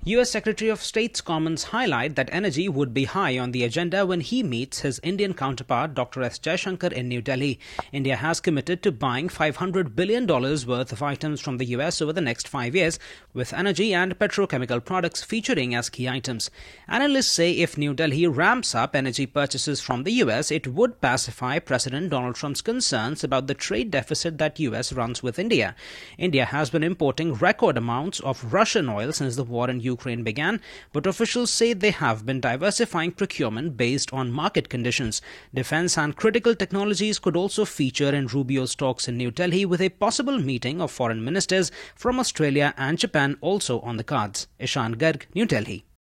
US Secretary of State's comments highlight that energy would be high on the agenda when he meets his Indian counterpart Dr. S. Jaishankar in New Delhi. India has committed to buying $500 billion worth of items from the US over the next 5 years, with energy and petrochemical products featuring as key items. Analysts say if New Delhi ramps up energy purchases from the US, it would pacify President Donald Trump's concerns about the trade deficit that US runs with India. India has been importing record amounts of Russian oil since the war in Ukraine began, but officials say they have been diversifying procurement based on market conditions. Defense and critical technologies could also feature in Rubio's talks in New Delhi, with a possible meeting of foreign ministers from Australia and Japan also on the cards. Ishan Garg, New Delhi.